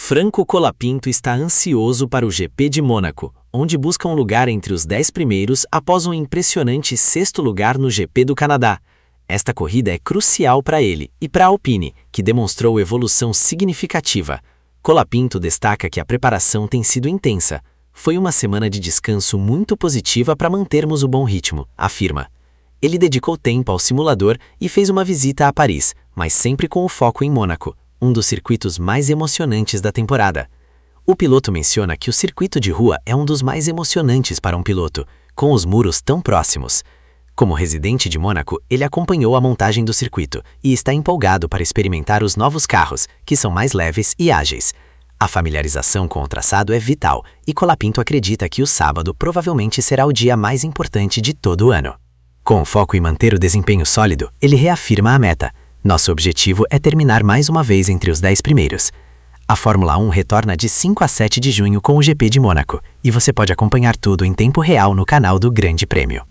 Franco Colapinto está ansioso para o GP de Mônaco, onde busca um lugar entre os 10 primeiros após um impressionante sexto lugar no GP do Canadá. Esta corrida é crucial para ele e para a Alpine, que demonstrou evolução significativa. Colapinto destaca que a preparação tem sido intensa. Foi uma semana de descanso muito positiva para mantermos o bom ritmo, afirma. Ele dedicou tempo ao simulador e fez uma visita a Paris, mas sempre com o foco em Mônaco, um dos circuitos mais emocionantes da temporada. O piloto menciona que o circuito de rua é um dos mais emocionantes para um piloto, com os muros tão próximos. Como residente de Mônaco, ele acompanhou a montagem do circuito e está empolgado para experimentar os novos carros, que são mais leves e ágeis. A familiarização com o traçado é vital e Colapinto acredita que o sábado provavelmente será o dia mais importante de todo o ano. Com foco em manter o desempenho sólido, ele reafirma a meta. Nosso objetivo é terminar mais uma vez entre os 10 primeiros. A Fórmula 1 retorna de 5 a 7 de junho com o GP de Mônaco, e você pode acompanhar tudo em tempo real no canal do Grande Prêmio.